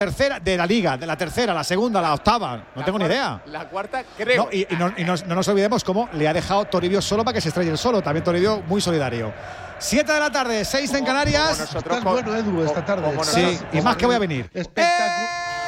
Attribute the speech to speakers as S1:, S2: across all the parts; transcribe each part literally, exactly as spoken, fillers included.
S1: tercera de la liga, de la tercera, la segunda, la octava, no
S2: la
S1: tengo
S2: cuarta,
S1: ni idea.
S2: La cuarta, creo.
S1: No, y y, no, y no, no nos olvidemos cómo le ha dejado Toribio solo para que se estrelle el solo. También Toribio muy solidario. siete de la tarde, seis en Canarias.
S2: Como nosotros,
S3: Estás bueno, Edu, esta tarde.
S2: como
S1: Sí,
S2: nosotros,
S1: y más que voy a venir.
S3: Espectacular.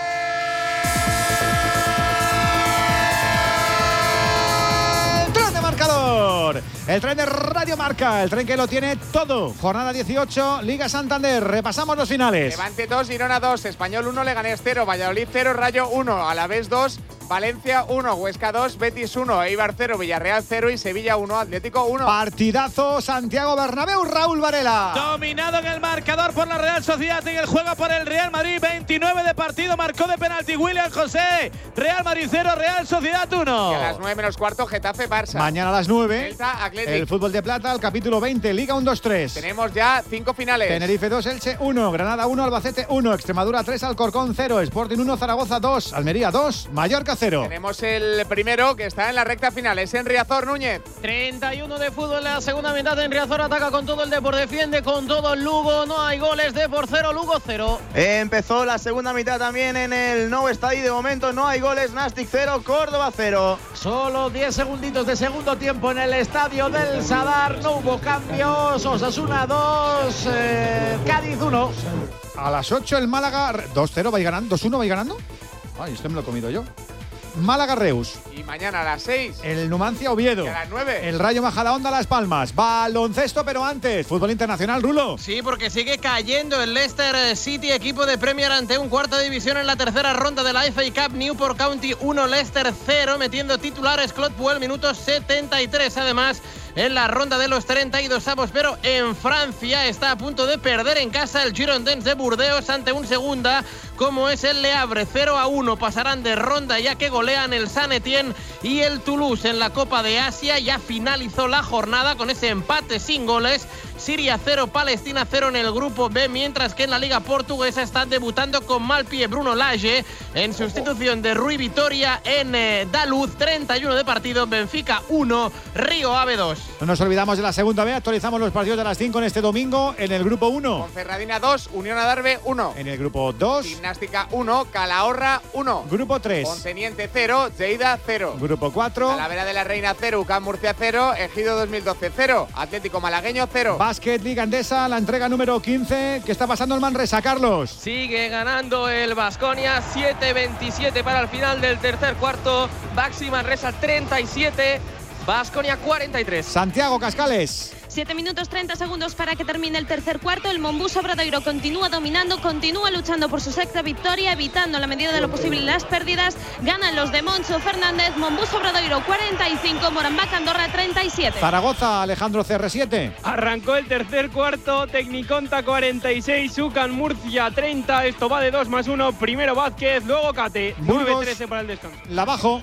S1: El tren de Radio Marca, el tren que lo tiene todo. Jornada dieciocho, Liga Santander. Repasamos los finales.
S2: Levante dos, Girona dos, Español uno, Leganés cero, Valladolid cero, Rayo uno, Alavés dos, Valencia uno, Huesca dos, Betis uno, Eibar cero, Villarreal cero y Sevilla uno, Atlético uno.
S1: Partidazo Santiago Bernabéu, Raúl Varela.
S4: Dominado en el marcador por la Real Sociedad, en el juego por el Real Madrid. veintinueve de partido, marcó de penalti William José. Real Madrid cero, Real Sociedad uno.
S2: Y a las nueve menos cuarto, Getafe Barça.
S1: Mañana a las nueve,
S2: Celta, Athletic.
S1: el fútbol de plata, el capítulo veinte, Liga uno dos tres.
S2: Tenemos ya cinco finales.
S1: Tenerife dos, Elche uno, Granada uno, Albacete uno, Extremadura tres, Alcorcón cero, Sporting uno, Zaragoza dos, Almería dos, Mallorca cero.
S2: Tenemos el primero que está en la recta final, es en Riazor, Núñez.
S4: treinta y uno de fútbol en la segunda mitad. En Riazor ataca con todo el Depor, defiende con todo el Lugo. No hay goles, Depor cero, Lugo cero.
S5: Empezó la segunda mitad también en el Nou Estadio. De momento no hay goles, Nastic cero, Córdoba cero.
S6: Solo diez segunditos de segundo tiempo en el estadio del Sadar. No hubo cambios. Osasuna dos, eh, Cádiz uno.
S1: A las ocho el Málaga dos cero, vais ganando, dos uno vais ganando. Ay, esto me lo he comido yo. Málaga Reus.
S2: Y mañana a las seis.
S1: El Numancia Oviedo.
S2: Y a las nueve.
S1: El Rayo Majadahonda Las Palmas. Baloncesto, pero antes. Fútbol internacional, Rulo.
S4: Sí, porque sigue cayendo el Leicester City, equipo de Premier, ante un cuarta división en la tercera ronda de la F A Cup. Newport County uno, Leicester cero, metiendo titulares Claude Puel, minuto setenta y tres. Además, en la ronda de los treinta y dos avos, pero en Francia está a punto de perder en casa el Girondins de Burdeos ante un segunda como es el Le Havre. Cero a uno pasarán de ronda ya que golean el Saint-Étienne y el Toulouse. En la Copa de Asia ya finalizó la jornada con ese empate sin goles. Siria cero, Palestina cero en el grupo B, mientras que en la Liga Portuguesa está debutando con mal pie Bruno Lage en sustitución de Rui Vitoria en eh, Daluz. treinta y uno de partido, Benfica uno, Río Ave dos.
S1: No nos olvidamos de la segunda B, actualizamos los partidos de las cinco en este domingo. En el grupo uno.
S2: Ponferradina dos, Unión Adarve uno.
S1: En el grupo dos.
S2: Gimnástica uno, Calahorra uno.
S1: Grupo tres.
S2: Ponteniente cero, Lleida cero.
S1: Grupo cuatro.
S2: Talavera de la Reina cero, U C A M Murcia cero, Ejido dos mil doce cero, Atlético Malagueño cero.
S1: Básquet Liga Endesa, la entrega número quince. ¿Qué está pasando el Manresa, Carlos?
S7: Sigue ganando el Baskonia, siete veintisiete para el final del tercer cuarto. Baxi Manresa treinta y siete, Baskonia cuarenta y tres.
S1: Santiago Cascales.
S8: siete minutos treinta segundos para que termine el tercer cuarto. El Mombuso Obradoiro continúa dominando, continúa luchando por su sexta victoria, evitando en la medida de lo posible las pérdidas. Ganan los de Moncho Fernández. Mombuso Obradoiro cuarenta y cinco, Morambaca Andorra treinta y siete.
S1: Zaragoza, Alejandro C R siete.
S7: Arrancó el tercer cuarto, Tecniconta cuarenta y seis, U C A M Murcia treinta. Esto va de dos más uno. Primero Vázquez, luego Cate. nueve trece para el descanso.
S1: La bajo.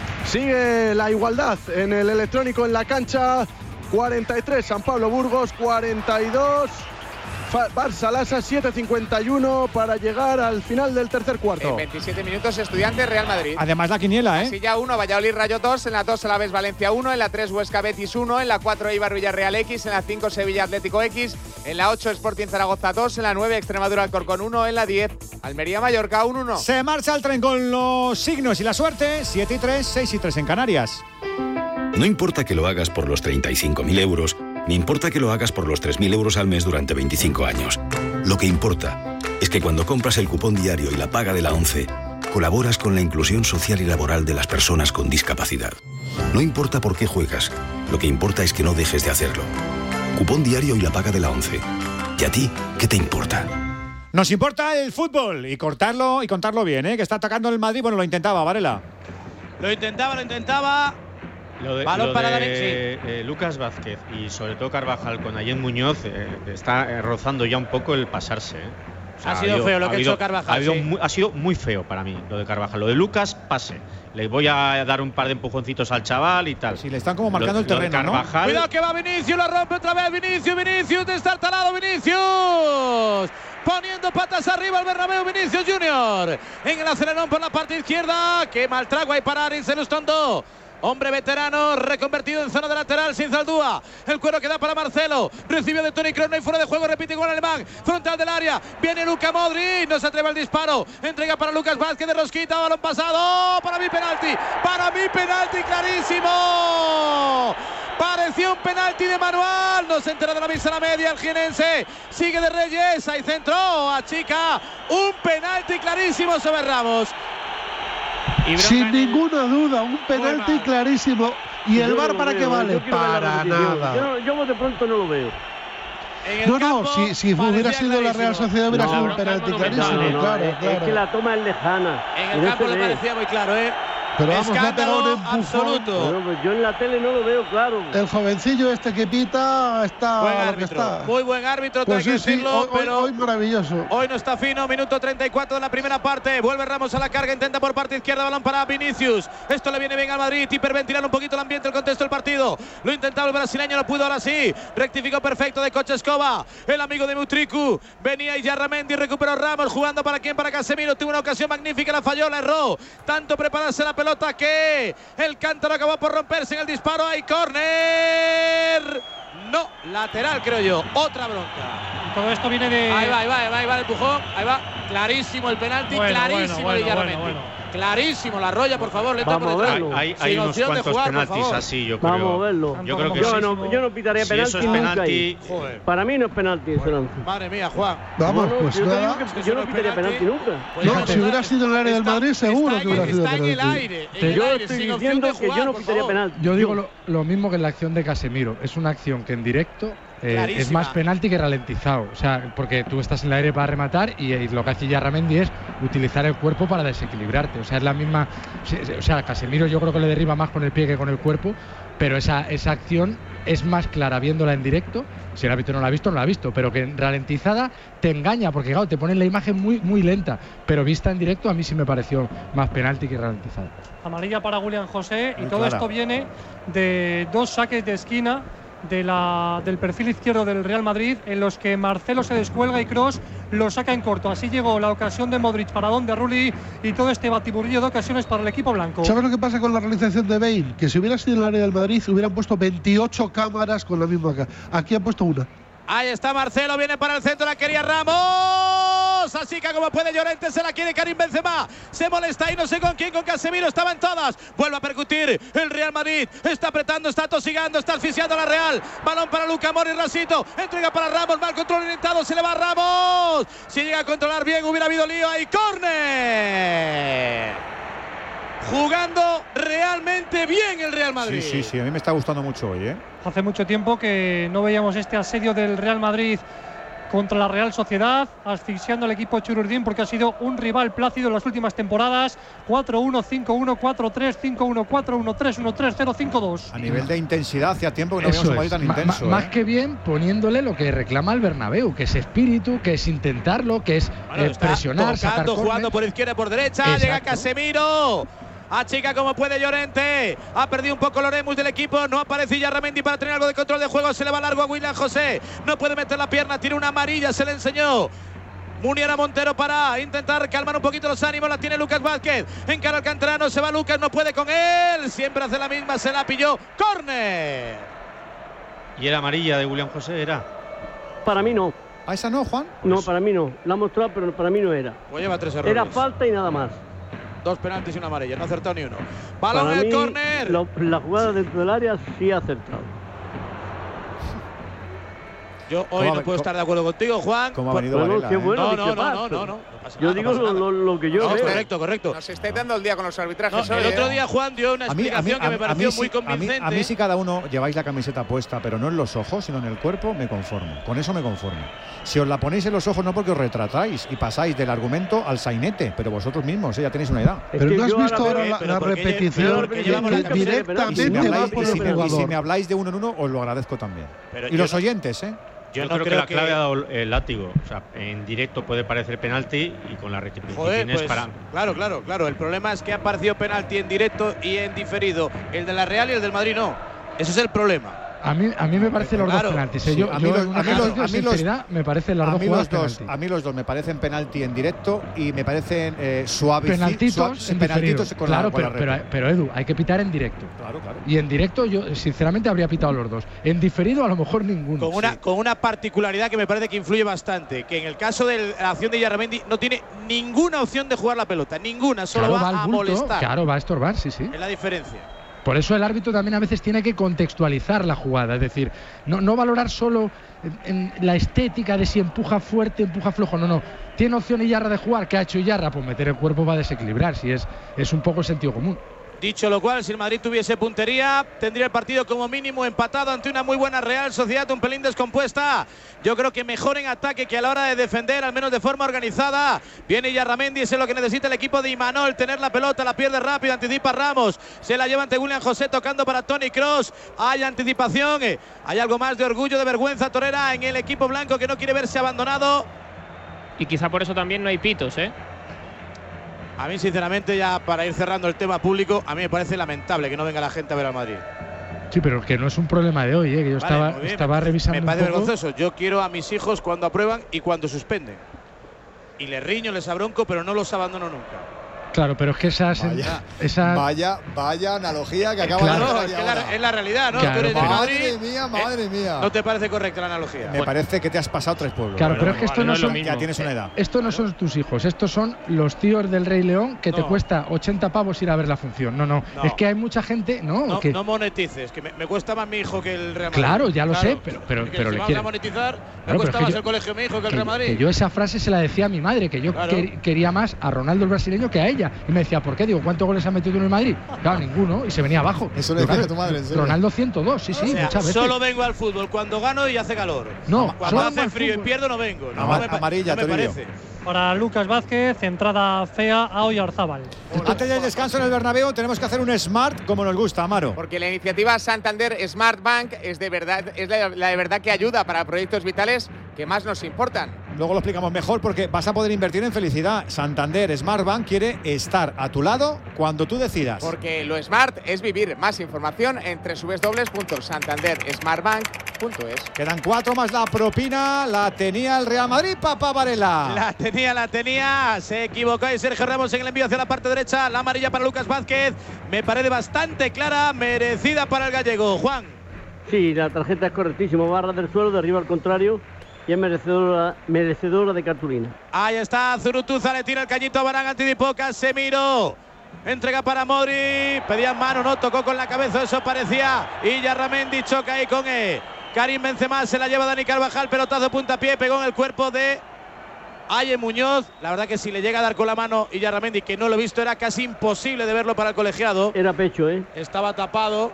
S3: Sigue la igualdad en el electrónico en la cancha. cuarenta y tres San Pablo Burgos, cuarenta y dos Barça Lassa, siete cincuenta y uno para llegar al final del tercer cuarto.
S2: En veintisiete minutos, Estudiantes Real Madrid.
S1: Además la quiniela, ¿eh?
S2: Silla uno, Valladolid Rayo dos, en la dos Alavés Valencia uno, en la tres Huesca Betis uno, en la cuatro Eibar Villarreal X, en la cinco Sevilla Atlético X, en la ocho Sporting Zaragoza dos, en la nueve Extremadura Alcorcón uno, en la diez Almería Mallorca uno uno.
S1: Se marcha el tren con los signos y la suerte. siete y tres, seis y tres en Canarias.
S9: No importa que lo hagas por los treinta y cinco mil euros, ni importa que lo hagas por los tres mil euros al mes durante veinticinco años. Lo que importa es que cuando compras el cupón diario y la paga de la ONCE, colaboras con la inclusión social y laboral de las personas con discapacidad. No importa por qué juegas, lo que importa es que no dejes de hacerlo. Cupón diario y la paga de la ONCE. ¿Y a ti qué te importa?
S1: Nos importa el fútbol y cortarlo y contarlo bien, ¿eh? Que está atacando el Madrid. Bueno, lo intentaba, Varela.
S4: Lo intentaba, lo intentaba.
S10: Lo de,
S4: Balón
S10: lo
S4: para
S10: de
S4: Darín, sí.
S10: eh, Lucas Vázquez y sobre todo Carvajal con Ayén Muñoz eh, está eh, rozando ya un poco el pasarse. ¿eh? O sea,
S4: ha sido
S10: habido,
S4: feo lo que ha
S10: habido,
S4: hecho Carvajal.
S10: Ha, habido
S4: sí.
S10: muy, ha sido muy feo para mí lo de Carvajal. Lo de Lucas, pase. Le voy a dar un par de empujoncitos al chaval y tal.
S1: Si le están como marcando
S10: lo,
S1: el terreno,
S10: lo de Carvajal,
S4: ¿no? Cuidado que va Vinicius, la rompe otra vez Vinicius, Vinicius, está instalado Vinicius. Poniendo patas arriba el Bernabéu, Vinicius Junior. En el acelerón por la parte izquierda. Qué mal trago hay para Aris en Ustondo.
S6: Hombre veterano, reconvertido en zona de lateral sin Zaldúa. El cuero que da para Marcelo. Recibe de Toni Kroos, no hay fuera de juego, repite con el alemán. Frontal del área. Viene Luka Modric, no se atreve al disparo. Entrega para Lucas Vázquez de rosquita, balón pasado. Para mí penalti. Para mí penalti clarísimo. Pareció un penalti de manual. No se entera de la misa a la media el jienense. Sigue de Reyes. Ahí centró. Achica. Un penalti clarísimo sobre Ramos.
S11: Sin ninguna duda, un penalti clarísimo. ¿Y el V A R para qué vale? Para nada.
S12: Yo, yo de pronto no lo veo.
S11: No, no, si, si hubiera sido la Real Sociedad hubiera sido un penalti clarísimo.
S12: No, no,
S11: claro,
S12: es,
S11: claro.
S12: es que la toma es lejana.
S6: En el campo le parecía muy claro, ¿eh?
S11: Pero vamos, le ha pegado un empujón.
S6: Absoluto.
S12: Bueno, pues yo en la tele no lo veo claro.
S11: El jovencillo este que pita está
S6: buen
S11: a lo
S6: árbitro,
S11: que está.
S6: Muy buen árbitro,
S11: pues
S6: tengo
S11: sí,
S6: que decirlo,
S11: sí, hoy,
S6: pero
S11: hoy, hoy maravilloso.
S6: Hoy no está fino, minuto treinta y cuatro de la primera parte. Vuelve Ramos a la carga, intenta por parte izquierda, balón para Vinicius. Esto le viene bien al Madrid, hiperventilar un poquito el ambiente, el contexto del partido. Lo intentaba el brasileño, no pudo, ahora sí. Rectificó perfecto de Kocheskova, el amigo de Mutriku. Venía Iyarramendi, recuperó Ramos, jugando para quién, para Casemiro. Tuvo una ocasión magnífica, la falló, la erró. Tanto prepararse la pelota que el cántaro acabó por romperse en el disparo. Hay córner. No, lateral creo yo. Otra bronca.
S13: Todo esto viene de…
S6: Ahí va, ahí va, ahí va, ahí va el empujón. Ahí va. Clarísimo el penalti,
S13: bueno,
S6: clarísimo
S13: bueno,
S6: el
S13: bueno, bueno, bueno.
S6: Clarísimo, la Roya, por favor, le entra
S12: Vamos
S6: por
S12: a
S6: detrás.
S12: verlo.
S10: Hay, hay unos cuantos
S6: jugar,
S10: penaltis así, yo creo.
S12: Vamos a verlo.
S10: Yo creo que
S12: yo
S10: sí.
S12: no, yo no pitaría
S10: Si
S12: penalti
S10: eso es
S12: nunca
S10: penalti,
S12: ahí.
S6: Joder.
S12: Para mí no es penalti ese lance.
S6: Madre mía, Juan.
S11: Vamos,
S12: No, no,
S11: pues
S12: yo te
S11: nada.
S12: digo que yo no pitaría penalti nunca.
S6: Pues
S11: No, si hubiera sido en el área del Madrid, seguro que hubiera sido
S6: Está en el
S11: penalti.
S6: aire. en el
S12: Yo
S6: aire,
S12: estoy
S6: sin opción
S12: diciendo
S6: de
S12: que
S6: jugar,
S12: yo no
S6: por
S12: pitaría
S6: favor.
S12: penalti.
S14: Yo digo lo, lo mismo que en la acción de Casemiro. Es una acción que en directo eh, es
S6: Clarísima.
S14: más penalti que ralentizado. O sea, porque tú estás en el aire para rematar y, y lo que hace Iyarramendi es utilizar el cuerpo para desequilibrarte. O sea, es la misma… O sea, Casemiro yo creo que le derriba más con el pie que con el cuerpo, pero esa, esa acción es más clara viéndola en directo. Si el árbitro no la ha visto, no la ha visto, pero que ralentizada te engaña, porque claro, te ponen la imagen muy, muy lenta, pero vista en directo a mí sí me pareció más penalti que ralentizada.
S13: Amarilla para William José, y
S1: Muy
S13: todo
S1: clara.
S13: esto viene de dos saques de esquina de la, del perfil izquierdo del Real Madrid, en los que Marcelo se descuelga y Kroos lo saca en corto. Así llegó la ocasión de Modric para Don de Rulli y todo este batiburrillo de ocasiones para el equipo blanco.
S11: ¿Sabes lo que pasa con la realización de Bale? Que si hubiera sido en el área del Madrid hubieran puesto veintiocho cámaras con la misma acá. Aquí han puesto una.
S6: Ahí está Marcelo, viene para el centro, la quería Ramos. Así que como puede Llorente, se la quiere Karim Benzema. Se molesta y no sé con quién, con Casemiro, estaba en todas. Vuelve a percutir el Real Madrid. Está apretando, está tosigando, está asfixiando a la Real. Balón para Luka Modric, Rasito. Entrega para Ramos, mal control orientado, se le va Ramos. Si llega a controlar bien, hubiera habido lío ahí. ¡Córner! Jugando realmente bien el Real Madrid.
S1: Sí, sí, sí, a mí me está gustando mucho hoy, ¿eh?
S13: Hace mucho tiempo que no veíamos este asedio del Real Madrid contra la Real Sociedad, asfixiando al equipo Chururdín, porque ha sido un rival plácido en las últimas temporadas. cuatro uno, cinco uno, cuatro tres, cinco uno, cuatro uno tres, uno tres, cero cinco dos.
S1: A nivel de intensidad, hacía tiempo que no
S14: Eso
S1: veíamos un Madrid
S14: es.
S1: tan
S14: Ma-
S1: intenso.
S14: ma- más
S1: ¿eh?
S14: que bien poniéndole lo que reclama el Bernabéu, que es espíritu, que es intentarlo, que es
S6: Bueno,
S14: eh,
S6: está
S14: presionar, sacar
S6: tocando, jugando
S14: córner.
S6: por izquierda y por derecha.
S14: Exacto.
S6: Llega Casemiro. Achica como puede Llorente. Ha perdido un poco Loremus del equipo. No aparece Iyarramendi para tener algo de control de juego. Se le va largo a William José. No puede meter la pierna. Tiene una amarilla. Se le enseñó. Muniera Montero para intentar calmar un poquito los ánimos. La tiene Lucas Vázquez. Encara al canterano. Se va Lucas. No puede con él. Siempre hace la misma. Se la pilló. ¡Córner!
S10: ¿Y era amarilla de William José? ¿Era?
S12: Para mí no.
S1: ¿A esa no, Juan?
S12: No, para mí no. La ha mostrado, pero para mí no era.
S6: Pues lleva tres errores.
S12: Era falta y nada más.
S6: Dos penaltis y una amarilla. No acertó ni uno. Balón
S12: Para
S6: en el
S12: mí,
S6: córner.
S12: lo- La jugada dentro del área sí ha acertado.
S6: Yo hoy
S1: ¿Cómo
S6: no
S1: ha-
S6: puedo estar de acuerdo contigo, Juan.
S1: ¿Cómo ha
S6: Por-
S1: venido
S12: Bueno,
S1: Varela,
S12: qué
S1: eh?
S12: bueno,
S6: No,
S12: ¿qué
S6: no, no,
S12: pasa?
S6: no, no, no. No pasa
S12: Yo
S6: nada,
S12: digo
S6: no pasa
S12: lo,
S6: nada.
S12: lo- lo que yo
S6: No,
S12: veo.
S6: correcto, correcto.
S2: Nos estáis dando el día con los arbitrajes
S6: No,
S2: hoy,
S6: el otro
S2: ¿eh?
S6: día Juan dio una
S1: A mí, a mí,
S6: explicación que
S1: a-
S6: me
S1: a
S6: pareció
S1: mí
S6: muy
S1: sí- a mí-
S6: convincente.
S1: A mí, si cada uno lleváis la camiseta puesta, pero no en los ojos, sino en el cuerpo, me conformo. Con eso me conformo. Si os la ponéis en los ojos, no porque os retratáis y pasáis del argumento al sainete, pero vosotros mismos, ¿eh? Ya tenéis una edad.
S12: Es
S11: Pero
S12: que
S11: no has
S12: yo
S11: visto
S12: ahora
S11: ahora
S12: veo-
S11: la,
S6: pero
S11: la
S6: porque lle-
S11: repetición
S6: pero porque
S11: que
S6: llevamos la camiseta de penalti.
S1: Y si, me
S11: directamente va
S1: habláis,
S11: por
S1: y
S11: el
S1: si me- y si
S11: jugador.
S1: me habláis de uno en uno, os lo agradezco también.
S6: Pero
S1: Y
S6: yo
S1: los
S6: no-
S1: oyentes, ¿eh?
S10: Yo,
S6: Yo
S10: creo,
S6: no
S10: que
S6: creo
S10: la
S6: que-
S10: clave ha dado el látigo. O sea, en directo puede parecer penalti y con la rectificación
S6: Joder,
S10: es
S6: pues,
S10: para.
S6: claro, claro, claro. El problema es que ha parecido penalti en directo y en diferido. El de la Real y el del Madrid no. Ese es el problema.
S14: A mí, a mí me parecen los
S1: claro,
S14: dos penaltis. ¿eh?
S1: Sí,
S14: Yo,
S1: a mí
S14: yo
S1: los,
S14: en
S1: a mí los, a mí los,
S14: me parecen las
S1: a
S14: dos
S1: mí
S14: jugadas
S1: los dos,
S14: penalti.
S1: a mí los dos me parecen penalti en directo y me parecen eh, suaves.
S14: Penaltitos,
S1: suaves,
S14: en
S1: penaltitos con
S14: claro,
S1: la, con
S14: pero,
S1: la
S14: pero, pero Edu, hay que pitar en directo.
S1: Claro, claro.
S14: Y en directo yo sinceramente habría pitado los dos. En diferido a lo mejor ninguno.
S6: Con una,
S14: sí.
S6: con una particularidad que me parece que influye bastante, que en el caso de la acción de Illarramendi no tiene ninguna opción de jugar la pelota, ninguna, solo
S14: claro,
S6: va,
S14: va
S6: a
S14: bulto,
S6: molestar.
S14: Claro, va a estorbar, sí, sí.
S6: Es la diferencia.
S14: Por eso el árbitro también a veces tiene que contextualizar la jugada, es decir, no, no valorar solo en, en la estética de si empuja fuerte, empuja flojo, no, no. Tiene opción Iyarra de jugar, ¿qué ha hecho Iyarra? Pues meter el cuerpo va a desequilibrar, si es, es un poco sentido común.
S6: Dicho lo cual, si el Madrid tuviese puntería, tendría el partido como mínimo empatado ante una muy buena Real Sociedad, un pelín descompuesta. Yo creo que mejor en ataque que a la hora de defender, al menos de forma organizada. Viene Illarramendi, eso es lo que necesita el equipo de Imanol, tener la pelota, la pierde rápido, anticipa Ramos, se la lleva ante William José tocando para Toni Kroos. Hay anticipación, hay algo más de orgullo, de vergüenza torera en el equipo blanco que no quiere verse abandonado.
S7: Y quizá por eso también no hay pitos, ¿eh?
S6: A mí, sinceramente, ya para ir cerrando el tema público, a mí me parece lamentable que no venga la gente a ver al Madrid.
S14: Sí, pero que no es un problema de hoy, ¿eh? Que yo
S6: Vale,
S14: estaba,
S6: muy bien,
S14: estaba revisando
S6: Me parece
S14: un poco.
S6: vergonzoso. Yo quiero a mis hijos cuando aprueban y cuando suspenden. Y les riño, les abronco, pero no los abandono nunca.
S14: Claro, pero es que esas,
S1: Vaya,
S14: esa,
S1: vaya, vaya analogía que acaba
S14: Claro.
S1: de
S6: No,
S1: hacer
S6: es,
S1: ahí
S6: que
S1: ahora.
S6: la, es la realidad, ¿no?
S14: Claro,
S6: Tú eres de
S14: pero-
S6: Madrid.
S1: Madre mía, madre mía.
S6: ¿No te parece correcta la analogía?
S1: Me parece que te has pasado tres pueblos.
S14: Claro,
S1: Bueno,
S14: pero es que esto
S7: vale,
S14: no
S7: no es lo
S14: son,
S7: mismo.
S1: ya tienes una edad.
S14: esto no son tus hijos, estos son los tíos del Rey León que te
S6: No.
S14: cuesta ochenta pavos ir a ver la función. No, no,
S6: No.
S14: es que hay mucha gente, no,
S6: No,
S14: que
S6: no monetices, que me, me cuesta más mi hijo que el Real Madrid.
S14: Claro, ya lo
S6: Claro,
S14: sé, pero- pero-
S6: es que
S14: pero
S6: si
S14: le
S6: vamos
S14: quiere-
S6: a monetizar, me
S14: Claro, pero
S6: cuesta
S14: es que
S6: más
S14: yo-
S6: el colegio de mi hijo que el
S14: que,
S6: Real Madrid.
S14: que yo esa frase se la decía a mi madre, que yo
S6: Claro.
S14: quer- quería más a Ronaldo el brasileño que a ella. Y me decía, ¿por qué? Digo, ¿cuántos goles ha metido en el Madrid? Claro, ninguno, y se venía abajo.
S1: Eso le
S14: Digo,
S1: decía
S14: claro,
S1: a tu madre, ¿en serio?
S14: Ronaldo ciento dos, sí, sí,
S6: O sea,
S14: muchas veces.
S6: solo vengo al fútbol cuando gano y hace calor.
S14: No,
S6: Cuando
S14: solo
S6: hace
S14: al
S6: frío y
S14: fútbol.
S6: pierdo no vengo. No,
S1: Ama-
S6: me pa-
S1: amarilla,
S6: no me
S1: Torillo.
S6: parece.
S13: Para Lucas Vázquez, entrada fea a Oyarzábal.
S1: Antes del descanso en el Bernabéu tenemos que hacer un smart como nos gusta, Amaro.
S2: Porque la iniciativa Santander Smart Bank es de verdad, es la, la de verdad que ayuda para proyectos vitales que más nos importan.
S1: Luego lo explicamos mejor porque vas a poder invertir en felicidad. Santander Smart Bank quiere estar a tu lado cuando tú decidas.
S2: Porque lo smart es vivir. Más información en doble u doble u doble u punto santander smart bank punto es.
S1: Quedan cuatro más la propina. La tenía el Real Madrid, Papá Varela.
S6: La tenía, la tenía. Se equivocó y Sergio Ramos en el envío hacia la parte derecha. La amarilla para Lucas Vázquez. Me parece bastante clara, merecida para el gallego. Juan.
S12: Sí, la tarjeta es correctísima. Barra del suelo, derriba al contrario y es merecedora, merecedora de cartulina.
S6: Ahí está Zurutuza, le tira el cañito a Varane, anticipo Casemiro. Entrega para Modri. Pedía mano, no tocó con la cabeza, eso parecía. Y Illarramendi choca ahí con E. Karim Benzema, se la lleva Dani Carvajal, pelotazo puntapié, pegó en el cuerpo de Aye Muñoz. La verdad que si le llega a dar con la mano Illarramendi, que no lo he visto, era casi imposible de verlo para el colegiado.
S12: Era pecho, ¿eh?
S6: Estaba tapado.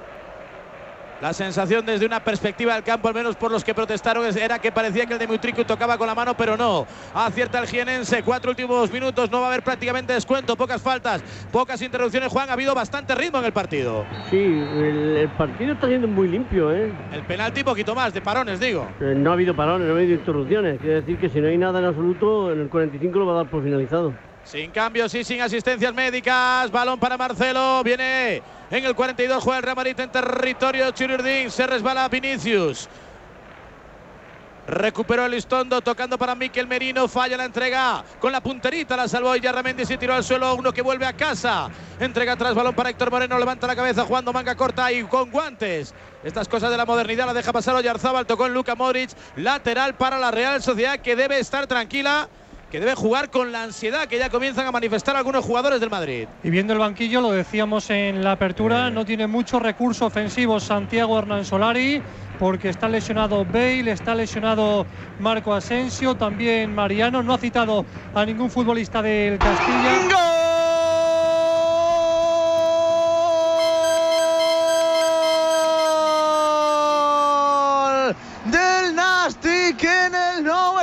S6: La sensación desde una perspectiva del campo, al menos por los que protestaron, era que parecía que el de Mutriku tocaba con la mano, pero no. Acierta el jienense. Cuatro últimos minutos, no va a haber prácticamente descuento. Pocas faltas, pocas interrupciones. Juan, ha habido bastante ritmo en el partido.
S12: Sí, el, el partido está siendo muy limpio, ¿eh?
S6: El penalti, poquito más, de parones, digo.
S12: Eh, No ha habido parones, no ha habido interrupciones. Quiere decir que si no hay nada en absoluto, en el cuarenta y cinco lo va a dar por finalizado.
S6: Sin cambios y sin asistencias médicas. Balón para Marcelo. Viene en el cuarenta y dos. Juega el Real Madrid en territorio Churiurdín. Se resbala Vinicius. Recuperó el Listondo, tocando para Mikel Merino. Falla la entrega. Con la punterita la salvó Illarramendi. Se tiró al suelo. Uno que vuelve a casa. Entrega atrás. Balón para Héctor Moreno. Levanta la cabeza jugando manga corta y con guantes. Estas cosas de la modernidad la deja pasar Oyarzábal. Tocó en Luka Modric. Lateral para la Real Sociedad, que debe estar tranquila, que debe jugar con la ansiedad que ya comienzan a manifestar algunos jugadores del Madrid.
S13: Y viendo el banquillo, lo decíamos en la apertura, no tiene mucho recurso ofensivo Santiago Hernán Solari, porque está lesionado Bale, está lesionado Marco Asensio, también Mariano, no ha citado a ningún futbolista del Castilla.
S5: ¡Gol del Nastic en el Nou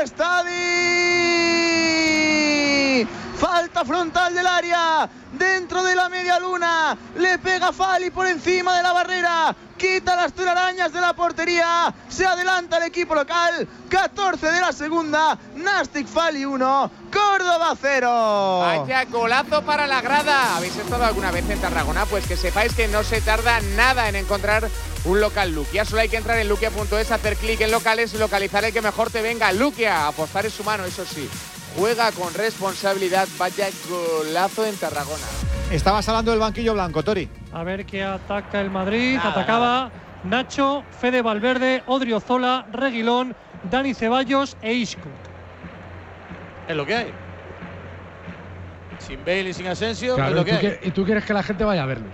S5: Estadi! Falta frontal del área, dentro de la media luna, le pega Fali por encima de la barrera, quita las telarañas de la portería, se adelanta el equipo local, catorce de la segunda, Nastic Fali uno, Córdoba cero.
S2: Vaya golazo para la grada. ¿Habéis estado alguna vez en Tarragona? Pues que sepáis que no se tarda nada en encontrar un local Luquia. Solo hay que entrar en luquia punto es, hacer clic en locales y localizar el que mejor te venga. Luquia, apostar es humano, eso sí. Juega con responsabilidad. Vaya golazo en Tarragona.
S1: Estabas hablando del banquillo blanco, Tori.
S13: A ver qué ataca el Madrid.
S2: Nada,
S13: Atacaba
S2: nada.
S13: Nacho, Fede Valverde, Odriozola, Reguilón, Dani Ceballos e Isco.
S6: Es lo que hay. Sin Bale y sin Asensio,
S14: Claro,
S6: es lo
S14: y,
S6: que
S14: tú
S6: hay.
S14: quieres, y tú quieres que la gente vaya a verlos.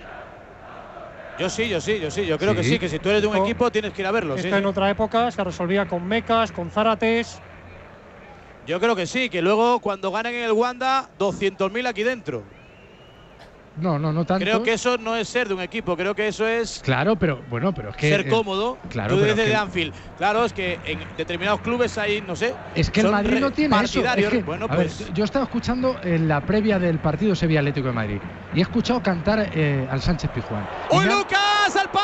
S6: Yo sí, yo sí, yo sí. Yo creo
S14: Sí.
S6: que sí, que si tú eres de un
S13: Esto-
S6: equipo tienes que ir a verlo.
S13: Esto
S6: sí,
S13: en
S6: sí.
S13: otra época se resolvía con Mecas, con Zárates.
S6: Yo creo que sí, que luego cuando ganen en el Wanda, doscientos mil aquí dentro.
S14: No, no, no tanto.
S6: Creo que eso no es ser de un equipo, creo que eso es
S14: Claro, pero bueno, pero es que.
S6: ser
S14: eh,
S6: cómodo.
S14: claro,
S6: Tú
S14: pero
S6: dices
S14: que-
S6: de Anfield. Claro, es que en determinados clubes hay, no sé.
S14: Es que el
S6: son
S14: Madrid
S6: re-
S14: no tiene eso. Es
S6: partidarios.
S14: que,
S6: bueno,
S14: a
S6: pues.
S14: ver, yo estaba escuchando en la previa del partido Sevilla Atlético de Madrid y he escuchado cantar eh, al Sánchez Pizjuán. Y
S6: ¡Uy,
S14: me ha-
S6: Lucas! ¡Al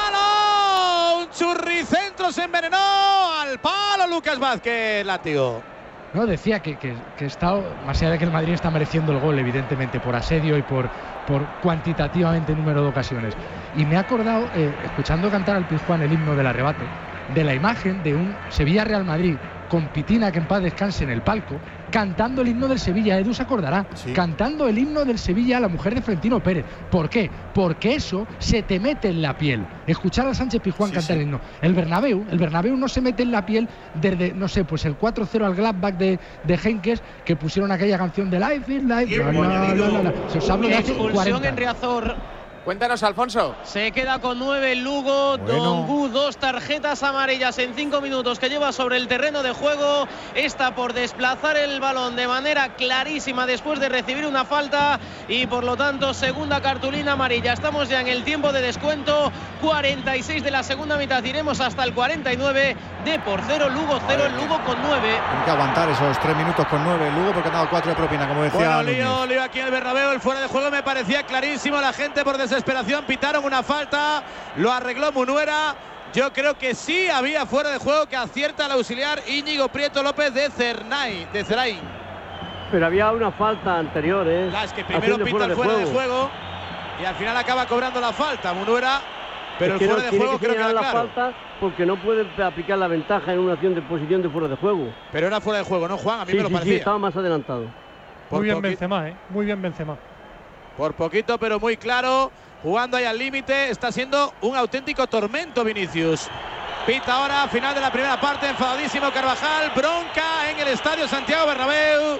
S6: palo! Un churricentro se envenenó. ¡Al palo, Lucas Vázquez! Látigo.
S14: No, decía que, que, que está, más allá de que el Madrid está mereciendo el gol, evidentemente, por asedio y por, por cuantitativamente número de ocasiones. Y me he acordado, eh, escuchando cantar al Pizjuán el himno del arrebato, de la imagen de un Sevilla-Real Madrid con Pitina, que en paz descanse, en el palco, cantando el himno del Sevilla. Edu se acordará,
S1: Sí.
S14: cantando el himno del Sevilla a la mujer de Florentino Pérez. ¿Por qué? Porque eso se te mete en la piel. Escuchar a Sánchez Pizjuán
S1: Sí,
S14: cantar
S1: sí.
S14: el himno. El Bernabéu, el Bernabéu no se mete en la piel desde, no sé, pues el cuatro cero al Gladbach de, de Henkes, que pusieron aquella canción de Life is Life. No, no, no, no, no. Se os hablo de hace
S4: Expulsión
S14: cuarenta.
S4: en Riazor.
S2: Cuéntanos, Alfonso.
S4: Se queda con nueve el Lugo.
S1: Bueno.
S4: Dongu, dos tarjetas amarillas en cinco minutos que lleva sobre el terreno de juego. Esta por desplazar el balón de manera clarísima después de recibir una falta. Y por lo tanto, segunda cartulina amarilla. Estamos ya en el tiempo de descuento. cuarenta y seis de la segunda mitad. Iremos hasta el cuarenta y nueve. De por cero, Lugo cero. El Lugo con nueve.
S1: Tiene que aguantar esos tres minutos con nueve el Lugo porque ha dado cuatro de propina, como decía
S6: Bueno,
S1: Núñez.
S6: lío, lío aquí en el Bernabéu. El fuera de juego me parecía clarísimo. La gente por desesperación pitaron una falta. Lo arregló Munuera. Yo creo que sí había fuera de juego, que acierta el auxiliar Íñigo Prieto López de Cernay, de Cerain.
S12: Pero había una falta anterior, ¿eh?
S6: La es que primero
S12: Acción de
S6: pita el fuera de juego y al final acaba cobrando la falta Munuera. Pero
S12: Es
S6: el
S12: que no
S6: fuera de
S12: tiene
S6: juego creo que
S12: señalar
S6: era
S12: la
S6: claro.
S12: falta porque no puede aplicar la ventaja en una acción de posición de fuera de juego.
S6: Pero era fuera de juego, ¿no, Juan? A mí
S12: Sí,
S6: me lo
S12: sí, sí,
S6: parecía.
S12: estaba más adelantado.
S6: Por
S13: Muy bien
S6: poqui-
S13: Benzema, ¿eh? Muy bien Benzema.
S6: Por poquito, pero muy claro. Jugando ahí al límite. Está siendo un auténtico tormento Vinicius. Pita ahora, final de la primera parte. Enfadadísimo Carvajal. Bronca en el estadio Santiago Bernabéu.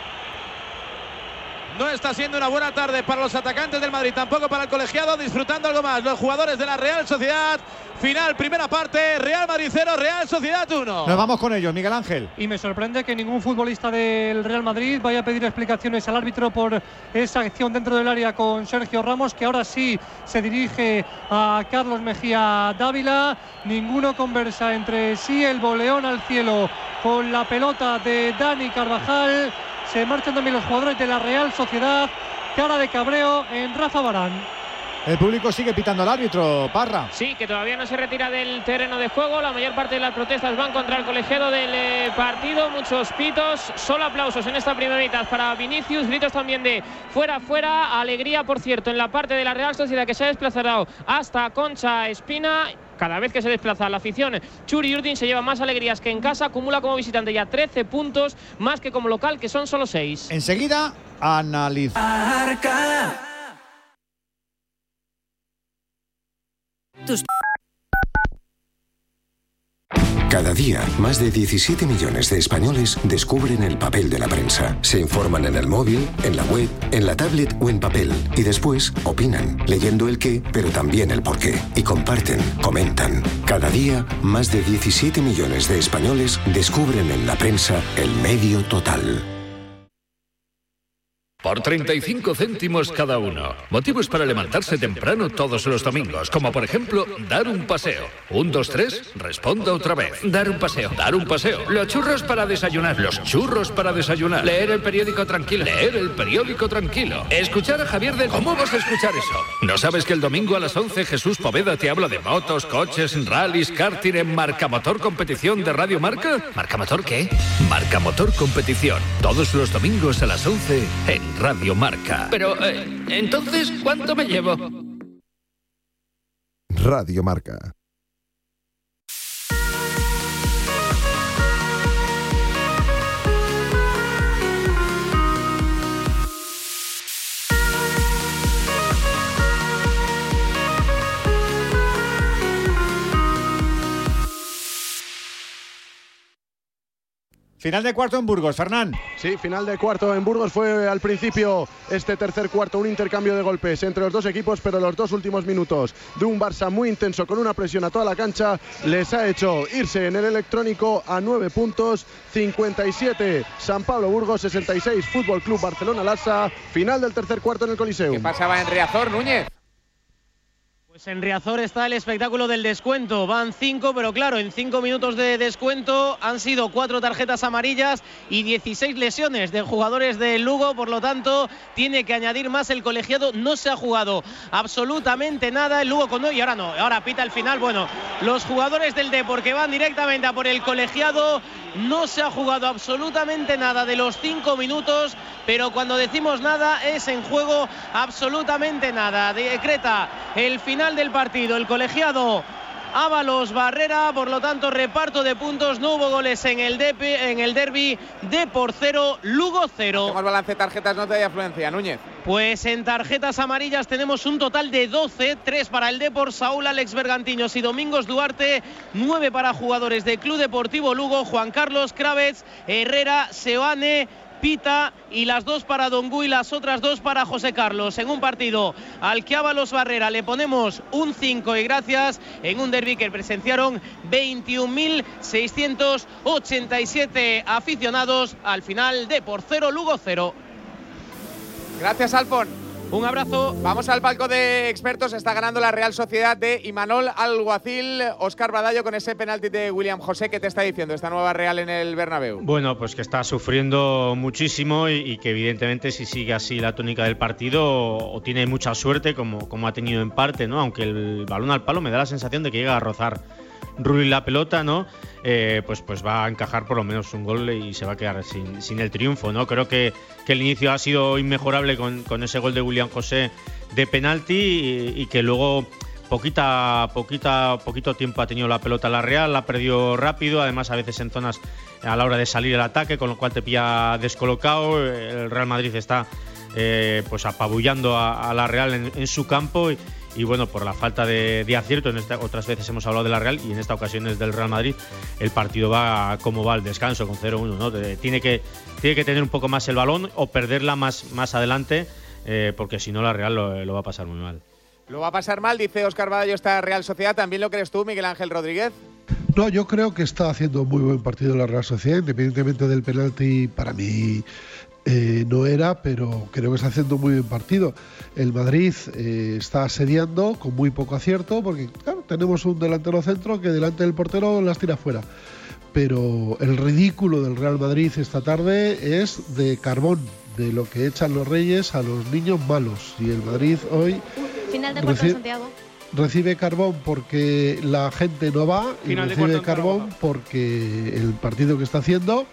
S6: No está siendo una buena tarde para los atacantes del Madrid, tampoco para el colegiado. Disfrutando algo más los jugadores de la Real Sociedad. Final, primera parte. Real Madrid cero, Real Sociedad uno.
S1: Nos vamos con ellos, Miguel Ángel.
S13: Y me sorprende que ningún futbolista del Real Madrid vaya a pedir explicaciones al árbitro por esa acción dentro del área con Sergio Ramos, que ahora sí se dirige a Carlos Mejía Dávila. Ninguno conversa entre sí. El boleón al cielo con la pelota de Dani Carvajal. Se marchan también los jugadores de la Real Sociedad. Cara de cabreo en Rafa Varán.
S1: El público sigue pitando al árbitro, Parra.
S15: Sí, que todavía no se retira del terreno de juego. La mayor parte de las protestas van contra el colegiado del eh, partido. Muchos pitos, solo aplausos en esta primera mitad para Vinicius. Gritos también de fuera, fuera. Alegría, por cierto, en la parte de la Real Sociedad, que se ha desplazado hasta Concha Espina. Cada vez que se desplaza la afición, Churi Urdin se lleva más alegrías que en casa. Acumula como visitante ya trece puntos, más que como local, que son solo seis.
S1: Enseguida analizar.
S16: Tus...
S17: Cada día, más de diecisiete millones de españoles descubren el papel de la prensa. Se informan en el móvil, en la web, en la tablet o en papel. Y después opinan, leyendo el qué, pero también el por qué. Y comparten, comentan. Cada día, más de diecisiete millones de españoles descubren en la prensa el medio total.
S18: Por treinta y cinco céntimos cada uno. Motivos para levantarse temprano todos los domingos, como por ejemplo, dar un paseo. Un, dos, tres, responda otra vez. Dar un paseo, dar un paseo. Los churros para desayunar, los churros para desayunar. Leer el periódico tranquilo, leer el periódico tranquilo. Escuchar a Javier de... ¿Cómo vas a escuchar eso? ¿No sabes que el domingo a las once Jesús Poveda te habla de motos, coches, rallies, karting en Marca Motor Competición de Radio Marca? ¿Marca Motor qué? Marca Motor Competición. Todos los domingos a las once en Radio Marca. Pero, eh, entonces, ¿cuánto me llevo?
S19: Radio Marca.
S1: Final de cuarto en Burgos, Fernán.
S3: Sí, final de cuarto en Burgos. Fue al principio este tercer cuarto un intercambio de golpes entre los dos equipos, pero los dos últimos minutos de un Barça muy intenso con una presión a toda la cancha les ha hecho irse en el electrónico a nueve puntos. cincuenta y siete San Pablo Burgos, sesenta y seis Fútbol Club Barcelona Lassa. Final del tercer cuarto en el Coliseum.
S2: ¿Qué pasaba en Riazor, Núñez?
S4: Pues en Riazor está el espectáculo del descuento. Van cinco, pero claro, en cinco minutos de descuento han sido cuatro tarjetas amarillas y dieciséis lesiones de jugadores de Lugo. Por lo tanto, tiene que añadir más el colegiado. No se ha jugado absolutamente nada. El Lugo con no, y ahora no. Ahora pita el final. Bueno, los jugadores del Depor que van directamente a por el colegiado. No se ha jugado absolutamente nada de los cinco minutos, pero cuando decimos nada es en juego absolutamente nada. Decreta el final del partido el colegiado Ábalos Barrera, por lo tanto reparto de puntos, no hubo goles en el, Depe, en el derbi. Depor cero, Lugo cero.
S2: ¿Cómo el balance de tarjetas nota de afluencia, Núñez?
S4: Pues en tarjetas amarillas tenemos un total de doce, tres para el Depor, Saúl, Alex Bergantiños y Domingos Duarte, nueve para jugadores de Club Deportivo Lugo, Juan Carlos, Kravets, Herrera, Seoane, Pita y las dos para Dongu y las otras dos para José Carlos. En un partido al que Ábalos Barrera le ponemos un cinco y gracias, en un derbi que presenciaron veintiún mil seiscientos ochenta y siete aficionados. Al final, Depor cero, Lugo cero.
S2: Gracias, Alfon.
S4: Un abrazo.
S2: Vamos al palco de expertos. Está ganando la Real Sociedad de Imanol Alguacil. Óscar Badallo, con ese penalti de William José, ¿qué te está diciendo esta nueva Real en el Bernabéu?
S10: Bueno, pues que está sufriendo muchísimo y, y que evidentemente si sigue así la tónica del partido o, o tiene mucha suerte, como, como ha tenido en parte, ¿no? Aunque el balón al palo me da la sensación de que llega a rozar Rulli la pelota, ¿no? Eh, pues, pues va a encajar por lo menos un gol y se va a quedar sin, sin el triunfo, ¿no? Creo que, que el inicio ha sido inmejorable con, con ese gol de William José de penalti y, y que luego poquita, poquita, poquito tiempo ha tenido la pelota la Real, la ha perdido rápido, además a veces en zonas a la hora de salir el ataque, con lo cual te pilla descolocado. El Real Madrid está eh, pues apabullando a, a la Real en, en su campo y, Y bueno, por la falta de, de acierto, en esta, otras veces hemos hablado de la Real y en esta ocasión es del Real Madrid, el partido va como va al descanso, con cero uno, ¿no? Tiene que, tiene que tener un poco más el balón o perderla más, más adelante, eh, porque si no la Real lo, lo va a pasar muy mal.
S2: Lo va a pasar mal, dice Óscar Badallo, esta Real Sociedad. ¿También lo crees tú, Miguel Ángel Rodríguez?
S11: No, yo creo que está haciendo muy buen partido la Real Sociedad, independientemente del penalti. Para mí eh, no era, pero creo que está haciendo muy buen partido. El Madrid eh, está asediando con muy poco acierto, porque claro, tenemos un delantero centro que delante del portero las tira fuera. Pero el ridículo del Real Madrid esta tarde es de carbón, de lo que echan los Reyes a los niños malos. Y el Madrid hoy
S8: Final de cuarto, Santiago.
S11: Recibe carbón porque la gente no va y
S15: Final
S11: recibe carbón porque el partido que está haciendo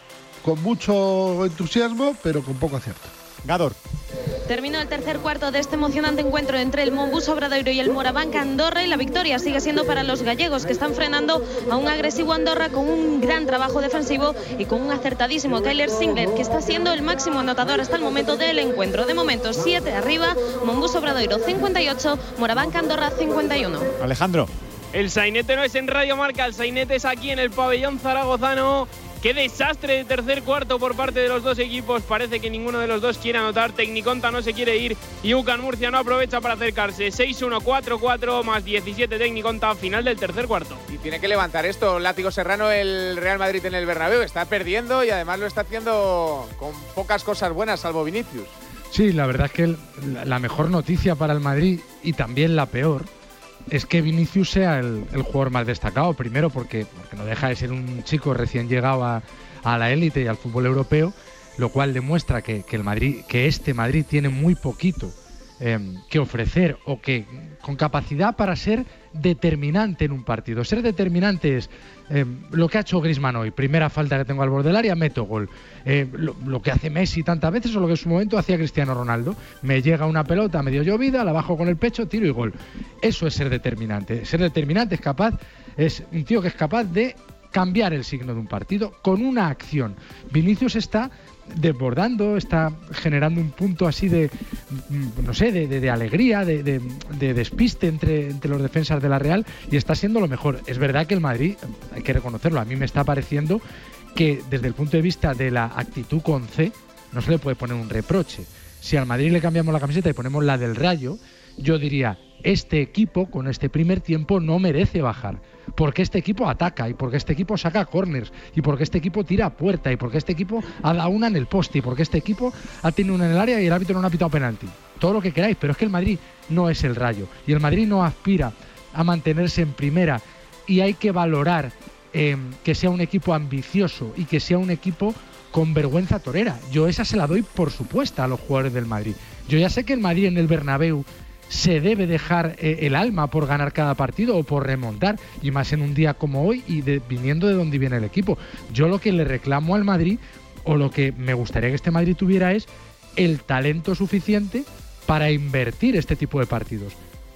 S11: con mucho entusiasmo pero con poco acierto.
S1: Gador.
S8: Terminó el tercer cuarto de este emocionante encuentro entre el Monbus Obradoiro y el Moraván Andorra, y la victoria sigue siendo para los gallegos, que están frenando a un agresivo Andorra con un gran trabajo defensivo y con un acertadísimo Kyler Singler, que está siendo el máximo anotador hasta el momento del encuentro. De momento siete arriba, Monbus Obradoiro cincuenta y ocho, Moraván Andorra cincuenta y uno.
S1: Alejandro.
S15: El sainete no es en Radio Marca, el sainete es aquí en el pabellón zaragozano. Qué desastre de tercer cuarto por parte de los dos equipos. Parece que ninguno de los dos quiere anotar. Tecniconta no se quiere ir y UCAN Murcia no aprovecha para acercarse. seis uno, cuatro cuatro más diecisiete Tecniconta, final del tercer cuarto.
S2: Y tiene que levantar esto, látigo serrano, el Real Madrid en el Bernabéu. Está perdiendo y además lo está haciendo con pocas cosas buenas, salvo Vinicius.
S14: Sí, la verdad es que el, la mejor noticia para el Madrid y también la peor es que Vinicius sea el, el jugador más destacado. Primero porque, porque no deja de ser un chico recién llegado a, a la élite y al fútbol europeo, lo cual demuestra que, que, el Madrid, que este Madrid tiene muy poquito eh, que ofrecer o que con capacidad para ser determinante en un partido. Ser determinante es eh, lo que ha hecho Griezmann hoy. Primera falta que tengo al borde del área, meto gol. Eh, lo, lo que hace Messi tantas veces o lo que en su momento hacía Cristiano Ronaldo. Me llega una pelota medio llovida, la bajo con el pecho, tiro y gol. Eso es ser determinante. Ser determinante es capaz, es un tío que es capaz de cambiar el signo de un partido con una acción. Vinicius está desbordando, está generando un punto así de, no sé, de, de, de alegría, de, de, de despiste entre, entre los defensas de la Real, y está siendo lo mejor. Es verdad que el Madrid, hay que reconocerlo, a mí me está pareciendo que desde el punto de vista de la actitud con C no se le puede poner un reproche. Si al Madrid le cambiamos la camiseta y ponemos la del Rayo, yo diría, este equipo con este primer tiempo no merece bajar, porque este equipo ataca y porque este equipo saca corners y porque este equipo tira a puerta y porque este equipo ha dado una en el poste y porque este equipo ha tenido una en el área y el árbitro no ha pitado penalti. Todo lo que queráis, pero es que el Madrid no es el Rayo y el Madrid no aspira a mantenerse en primera y hay que valorar eh, que sea un equipo ambicioso y que sea un equipo con vergüenza torera. Yo esa se la doy por supuesta a los jugadores del Madrid. Yo ya sé que el Madrid en el Bernabéu se debe dejar eh, el alma por ganar cada partido o por remontar, y más en un día como hoy y de, viniendo de donde viene el equipo. Yo lo que le reclamo al Madrid, o lo que me gustaría que este Madrid tuviera, es el talento suficiente para invertir este tipo de partidos.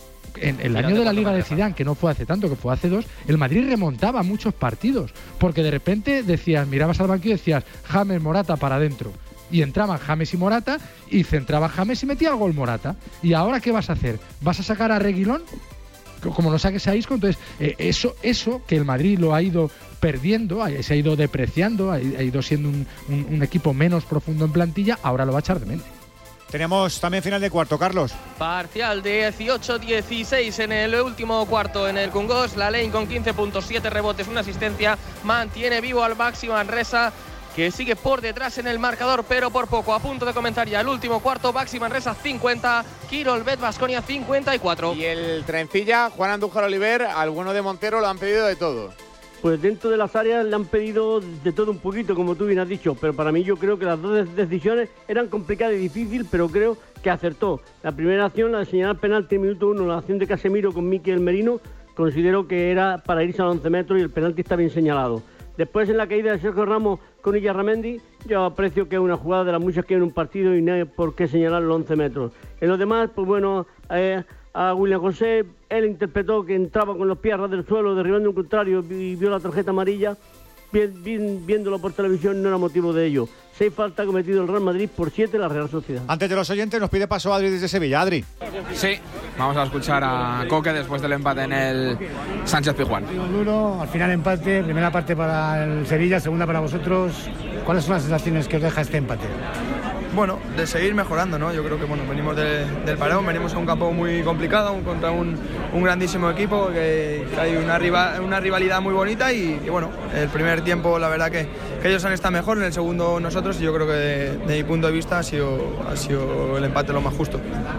S14: En el año de la Liga de Zidane, que no fue hace tanto, que fue hace dos, el Madrid remontaba muchos partidos, porque de repente decías, mirabas al banquillo y decías, James, Morata para adentro. Y entraban James y Morata y centraba James y metía el gol Morata. ¿Y ahora qué vas a hacer? ¿Vas a sacar a Reguilón? Como no saques a Isco, entonces eh, eso, eso que el Madrid lo ha ido perdiendo, se ha ido depreciando, ha ido siendo un, un, un equipo menos profundo en plantilla, ahora lo va a echar de menos.
S1: Tenemos también final de cuarto, Carlos.
S7: Parcial dieciocho dieciséis en el último cuarto en el Cungós. La Lane con quince puntos, siete rebotes, una asistencia, mantiene vivo al Baxi Manresa, que sigue por detrás en el marcador, pero por poco. A punto de comenzar ya el último cuarto. Baxi Manresa cincuenta, Quirolbet Baskonia cincuenta y cuatro.
S2: Y el trencilla, Juan Andújar Oliver, al bueno de Montero lo han pedido de todo.
S12: Pues dentro de las áreas le han pedido de todo un poquito, como tú bien has dicho, pero para mí yo creo que las dos decisiones eran complicadas y difíciles, pero creo que acertó. La primera acción, la de señalar penalti en minuto uno, la acción de Casemiro con Mikel Merino, considero que era para irse a los once metros y el penalti está bien señalado. Después, en la caída de Sergio Ramos con Illarramendi, yo aprecio que es una jugada de las muchas que hay en un partido y no hay por qué señalar los once metros. En los demás, pues bueno, eh, a William José, él interpretó que entraba con los pies a ras del suelo, derribando un contrario y vio la tarjeta amarilla. Bien, bien, viéndolo por televisión no era motivo de ello. Seis faltas cometido el Real Madrid por siete la Real Sociedad.
S1: Antes de los oyentes nos pide paso Adri desde Sevilla. Adri.
S16: Sí, vamos a escuchar a Coque después del empate en el Sánchez Pizjuán.
S19: Duro, al final empate, primera parte para el Sevilla, segunda para vosotros. ¿Cuáles son las sensaciones que os deja este empate?
S20: Bueno, de seguir mejorando, ¿no? Yo creo que bueno, venimos de, del parón, venimos a un campo muy complicado, un, contra un, un grandísimo equipo, que, que hay una, rival, una rivalidad muy bonita y, y bueno, el primer tiempo la verdad que, que ellos han estado mejor, en el segundo nosotros, y yo creo que de, de mi punto de vista ha sido, ha sido el empate lo más justo.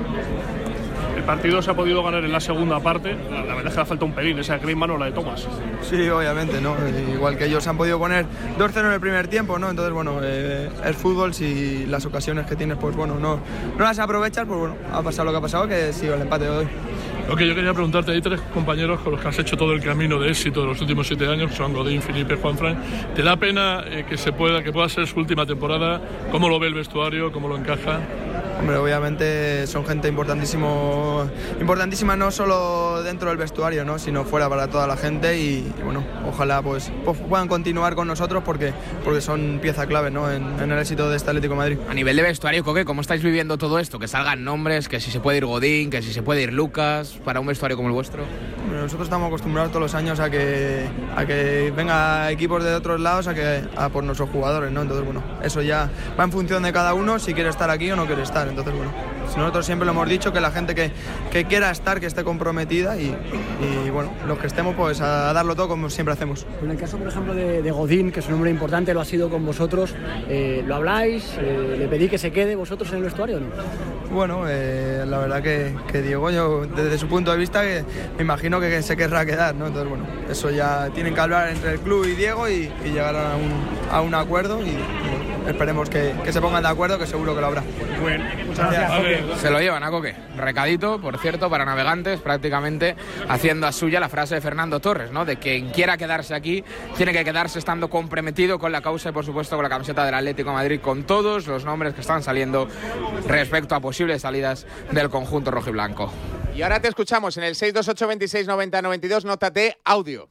S21: El partido se ha podido ganar en la segunda parte, la, la verdad es que le falta un pelín, esa Griezmann o la de Thomas.
S20: Sí, obviamente, ¿no? Igual que ellos han podido poner dos cero en el primer tiempo, ¿no? Entonces, bueno, eh, el fútbol, si las ocasiones que tienes, pues bueno, no, no las aprovechas, pues bueno, ha pasado lo que ha pasado, que sí, el empate de hoy.
S21: Lo que yo quería preguntarte, hay tres compañeros con los que has hecho todo el camino de éxito de los últimos siete años, que son Godín, Felipe, Juanfran. ¿Te da pena eh, que se pueda, que pueda ser su última temporada? ¿Cómo lo ve el vestuario? ¿Cómo lo encaja?
S20: Hombre, obviamente son gente importantísimo, importantísima no solo dentro del vestuario, ¿no? Sino fuera para toda la gente y, y bueno, ojalá pues, pues puedan continuar con nosotros porque, porque son pieza clave, ¿no? en, en el éxito de este Atlético de Madrid.
S16: A nivel de vestuario, Coque, ¿cómo estáis viviendo todo esto? Que salgan nombres, que si se puede ir Godín, que si se puede ir Lucas, para un vestuario como el vuestro.
S20: Hombre, nosotros estamos acostumbrados todos los años a que, a que venga equipos de otros lados a, que, a por nuestros jugadores, ¿no? Entonces, bueno, eso ya va en función de cada uno, si quiere estar aquí o no quiere estar. Entonces, bueno, nosotros siempre lo hemos dicho, que la gente que, que quiera estar, que esté comprometida y, y bueno, los que estemos, pues a darlo todo como siempre hacemos.
S19: En el caso, por ejemplo, de, de Godín, que es un hombre importante, lo ha sido con vosotros, eh, ¿lo habláis? Eh, ¿Le pedí que se quede vosotros en el vestuario o no?
S20: Bueno, eh, la verdad que, que Diego, yo desde su punto de vista, que me imagino que, que se querrá quedar, ¿no? Entonces, bueno, eso ya tienen que hablar entre el club y Diego y, y llegar a un, a un acuerdo y, y bueno, esperemos que, que se pongan de acuerdo, que seguro que lo habrá.
S21: Bueno, muchas gracias.
S16: Se lo llevan a Coque. Recadito, por cierto, para navegantes, prácticamente haciendo a suya la frase de Fernando Torres, ¿no? De que quien quiera quedarse aquí tiene que quedarse estando comprometido con la causa y, por supuesto, con la camiseta del Atlético de Madrid, con todos los nombres que están saliendo respecto a posibles salidas del conjunto rojiblanco.
S2: Y ahora te escuchamos en el seis dos ocho veintiséis noventa noventa y dos, nótate audio.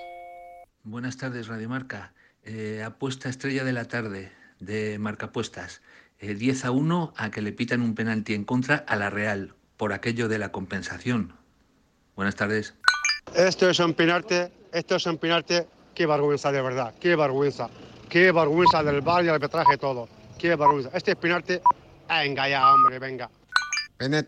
S22: Buenas tardes, Radio Marca. Eh, apuesta estrella de la tarde de Marcapuestas. Eh, diez a uno a que le pitan un penalti en contra a la Real por aquello de la compensación. Buenas tardes.
S23: Esto es empinarte, esto es empinarte. Qué vergüenza, de verdad, qué vergüenza.
S5: Qué vergüenza del V A R y el arbitraje todo. Qué vergüenza. Este es penalti. Venga ya, hombre, venga.